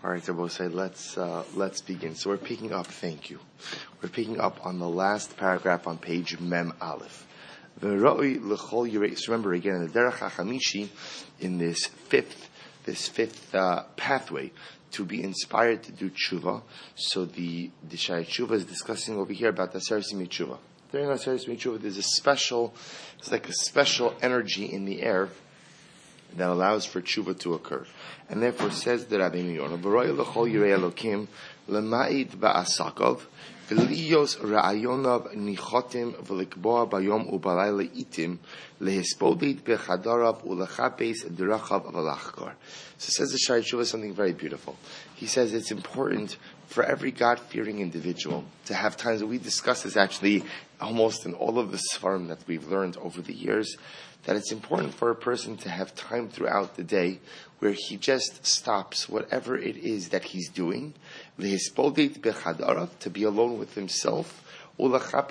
All right, so we'll say let's begin. So we're picking up. Thank you. We're picking up on the last paragraph on page Mem Aleph. V'roi l'chol yirei. So remember again in the Derech HaChamishi, in this fifth pathway to be inspired to do tshuva. So the Shai Tshuva is discussing over here about the Aseret Tshuva. During the Aseret Tshuva, there's a special energy in the air that allows for tshuva to occur. And therefore says the Rabbi Yonah, V'roi l'chol yirei Elokim l'ma'id ba'asakov v'liyos ra'ayonav nichotim v'likboa bayom u'balayla itim lehispodit b'chadarav u'lechapes d'rachav v'lachkar. So says the Shai Tshuva something very beautiful. He says it's important for every God-fearing individual to have times, and we discuss this actually almost in all of the Sfarim that we've learned over the years, that it's important for a person to have time throughout the day where he just stops whatever it is that he's doing, to be alone with himself, and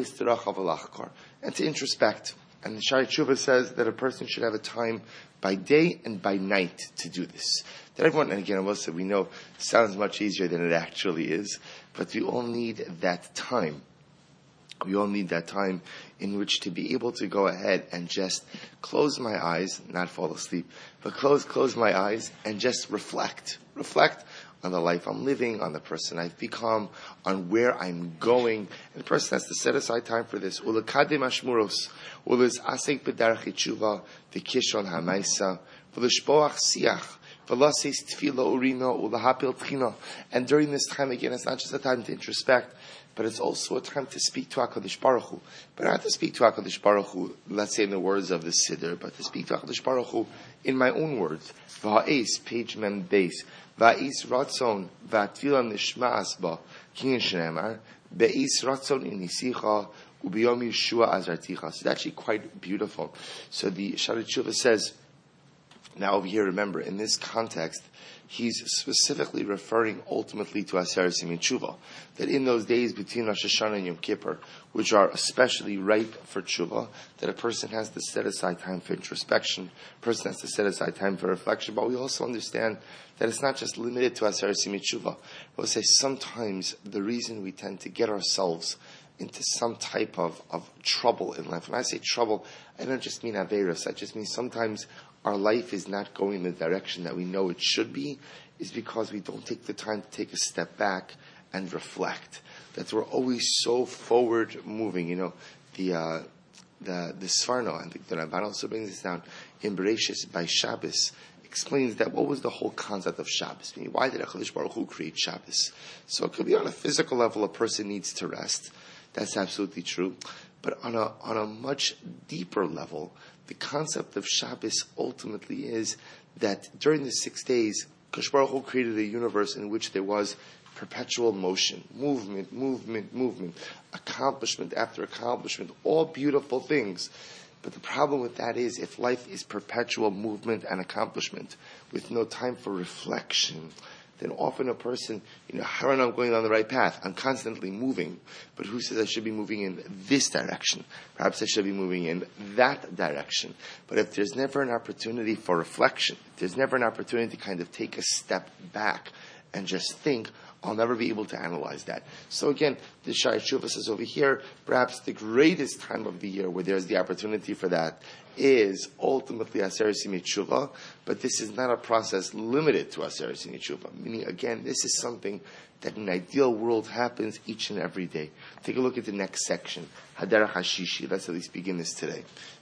to introspect. And the Shai Tshuva says that a person should have a time by day and by night to do this. That everyone, and again, I will say, we know it sounds much easier than it actually is, but we all need that time. We all need that time in which to be able to go ahead and just close my eyes, not fall asleep, but close my eyes and just reflect on the life I'm living, on the person I've become, on where I'm going. And the person has to set aside time for this. Ulekadem ashmuros, ulez asek b'darchei tshuva, v'kishon ha'maisa, v'lishpoach siach, v'lasis tefila urino, ulahapil tchina. And during this time, again, it's not just a time to introspect, but it's also a time to speak to HaKadosh Baruch Hu. But not to speak to HaKadosh Baruch Hu, let's say in the words of the Siddur, but to speak to HaKadosh Baruch Hu in my own words. V'ha'es, page mem beis, v'ha'es ratzon, v'atfila nishma'as ba, kin shenemar, be'es ratzon inisicha, u'biyom Yeshua azarticha. So it's actually quite beautiful. So the Shai Tshuva says, now over here, remember, in this context, he's specifically referring ultimately to Aseret Tshuva. That in those days between Rosh Hashanah and Yom Kippur, which are especially ripe for tshuva, that a person has to set aside time for introspection, a person has to set aside time for reflection, but we also understand that it's not just limited to Aseret Tshuva. We'll say sometimes the reason we tend to get ourselves into some type of trouble in life, when I say trouble, I don't just mean Averis, I just mean sometimes our life is not going in the direction that we know it should be, is because we don't take the time to take a step back and reflect. That we're always so forward moving. You know, the Sfarno, I think the Ramban also brings this down in Bereshis by Shabbos, explains that what was the whole concept of Shabbos? I mean, why did HaKadosh Baruch Hu create Shabbos? So it could be on a physical level, a person needs to rest. That's absolutely true. But on a much deeper level, the concept of Shabbos ultimately is that during the 6 days, Kadosh Baruch Hu created a universe in which there was perpetual motion, movement, accomplishment after accomplishment, all beautiful things. But the problem with that is, if life is perpetual movement and accomplishment with no time for reflection, then often a person, how do I know I'm going on the right path? I'm constantly moving. But who says I should be moving in this direction? Perhaps I should be moving in that direction. But if there's never an opportunity for reflection, if there's never an opportunity to kind of take a step back and just think, I'll never be able to analyze that. So again, the Shai Tshuva says over here, perhaps the greatest time of the year where there's the opportunity for that is ultimately Aseret Tshuva, but this is not a process limited to Aseret Tshuva. Meaning, again, this is something that in an ideal world happens each and every day. Take a look at the next section, Haderach Hashishi. Let's at least begin this today.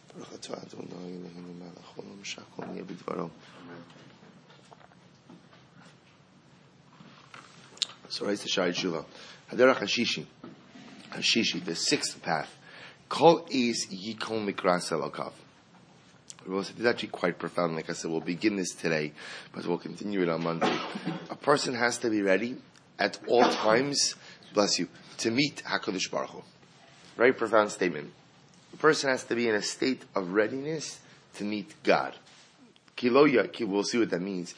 So writes the Shai Tshuva. Haderach Hashishi, the sixth path. Kol is yikol mikras elokav. It's actually quite profound. Like I said, we'll begin this today, but we'll continue it on Monday. A person has to be ready at all times, bless you, to meet HaKadosh Baruch Hu. Very profound statement. A person has to be in a state of readiness to meet God. We'll see what that means.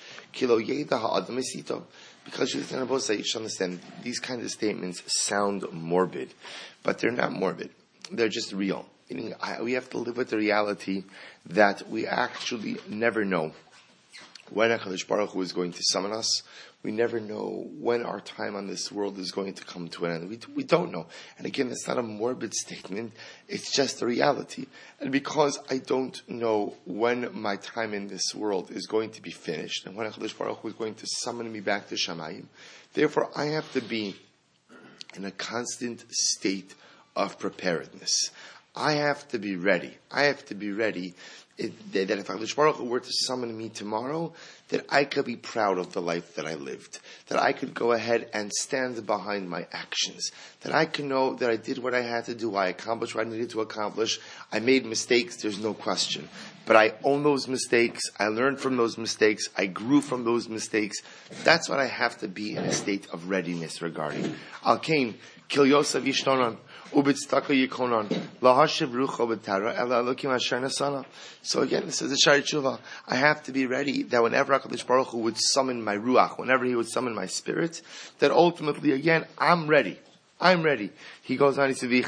Because you should understand, these kinds of statements sound morbid, but they're not morbid. They're just real. We have to live with the reality that we actually never know when HaKadosh Baruch Hu is going to summon us, We never know when our time on this world is going to come to an end. We don't know. And again, it's not a morbid statement. It's just a reality. And because I don't know when my time in this world is going to be finished, and when HaKadosh Baruch Hu is going to summon me back to Shamayim, therefore I have to be in a constant state of preparedness. I have to be ready. I have to be ready that if HaKadosh Baruch Hu were to summon me tomorrow, that I could be proud of the life that I lived. That I could go ahead and stand behind my actions. That I could know that I did what I had to do. I accomplished what I needed to accomplish. I made mistakes, there's no question. But I own those mistakes. I learned from those mistakes. I grew from those mistakes. That's what I have to be in a state of readiness regarding. Al Kain, Kil Yosef Yishtonon. So again, this is the Shari Tshuva. I have to be ready that whenever HaKadosh Baruch Hu would summon my ruach, whenever he would summon my spirit, that ultimately, again, I'm ready. I'm ready. He goes on, he says,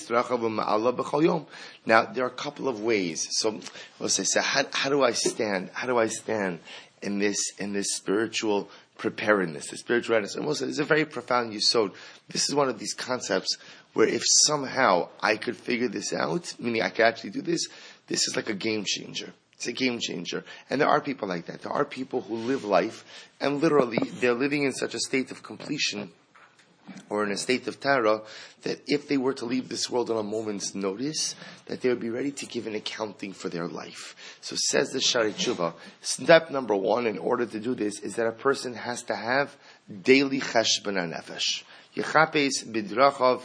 now, there are a couple of ways. So, let's say, so how do I stand? How do I stand in this spiritual preparedness, the spiritual readiness? And also, it's a very profound yesod. This is one of these concepts where if somehow I could figure this out, meaning I could actually do this, this is like a game changer. It's a game changer. And there are people like that. There are people who live life, and literally, they're living in such a state of completion, or in a state of tara, that if they were to leave this world on a moment's notice, that they would be ready to give an accounting for their life. So says the Shari Tshuva, step number one in order to do this is that a person has to have daily cheshbon nefesh. Yechapes bidrachav,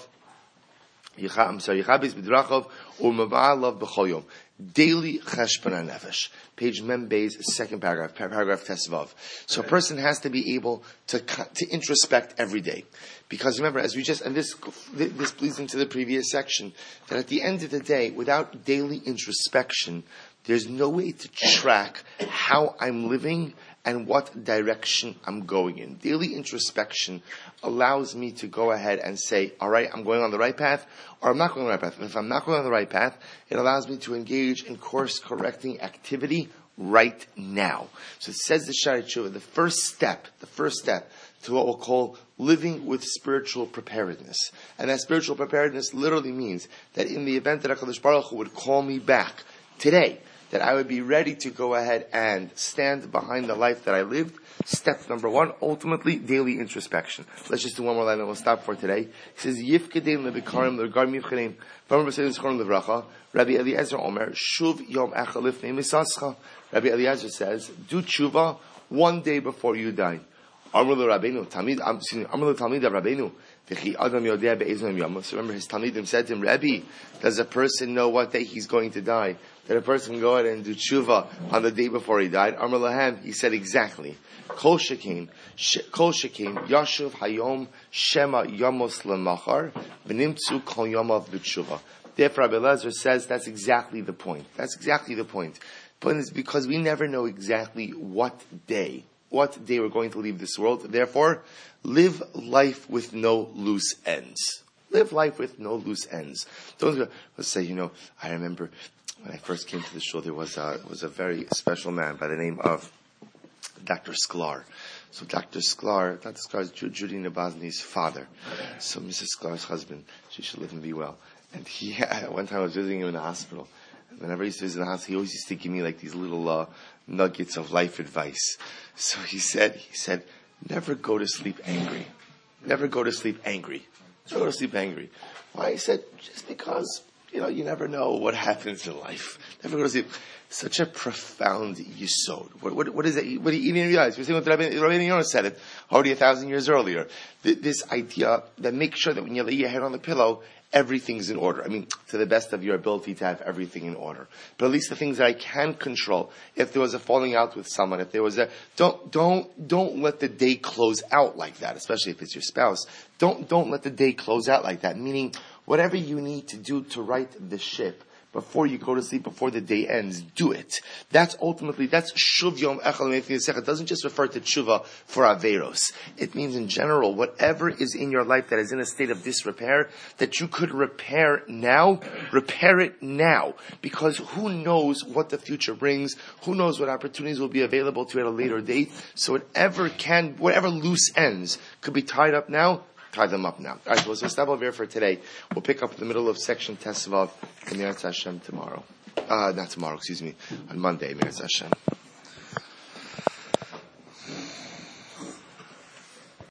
Yechabes bidrachav u'mava'alav b'chol yom. Daily cheshbon nefesh. Page Membe's second paragraph, paragraph Tesvav. So a person has to be able to introspect every day. Because remember, as we just, and this bleeds into the previous section, that at the end of the day, without daily introspection, there's no way to track how I'm living and what direction I'm going in. Daily introspection allows me to go ahead and say, all right, I'm going on the right path, or I'm not going on the right path. And if I'm not going on the right path, it allows me to engage in course-correcting activity right now. So it says the Shari Tshuva, the first step to what we'll call living with spiritual preparedness. And that spiritual preparedness literally means that in the event that HaKadosh Baruch Hu would call me back today, that I would be ready to go ahead and stand behind the life that I lived. Step number one, ultimately, daily introspection. Let's just do one more line and we'll stop for today. He says, Yifkedim lebikarim legar mivchenim. Rabbi Eliezer Omer, Shuv yom echa lifnei misascha. Rabbi Eliezer says, do tshuva one day before you die. Amr Rabbeinu, Amr Talmid Rabbeinu. So remember, his Talmidim said to him, Rabbi, does a person know what day he's going to die? That a person can go ahead and do tshuva on the day before he died? Amr Lahem, he said exactly. Kol shekein, Yashuv Hayom Shema Yamos Lemachar V'nimtzu Kol Yomav B'tshuva. Therefore, Rabbi Eliezer says that's exactly the point. That's exactly the point. But it's because we never know exactly what day we're going to leave this world. Therefore, live life with no loose ends. Live life with no loose ends. Let's say, I remember when I first came to the shul, there was a very special man by the name of Dr. Sklar. So Dr. Sklar is Judy Nabazny's father. So Mrs. Sklar's husband, she should live and be well. And one time I was visiting him in the hospital. And whenever I used to visit the hospital, he always used to give me like these little nuggets of life advice. So he said, never go to sleep angry. Never go to sleep angry. Never go to sleep angry. Why? He said, just because, you never know what happens in life. Never go to sleep. Such a profound yesod. What is it? What do you even realize? We're saying what Rabbi Yonah said it already 1,000 years earlier. This idea that make sure that when you lay your head on the pillow, everything's in order. I mean, to the best of your ability to have everything in order. But at least the things that I can control. If there was a falling out with someone, if there was don't let the day close out like that, especially if it's your spouse. Don't let the day close out like that. Meaning, whatever you need to do to right the ship, before you go to sleep, before the day ends, do it. That's Shuv Yom Echad Me'efin. It doesn't just refer to tshuva for Averos. It means in general, whatever is in your life that is in a state of disrepair, that you could repair it now. Because who knows what the future brings, who knows what opportunities will be available to you at a later date. So whatever loose ends could be tied up now, tie them up now. All right, so we'll stop over here for today. We'll pick up in the middle of section Tesvav, and Meretz Hashem tomorrow. Not tomorrow, on Monday, Meretz Hashem.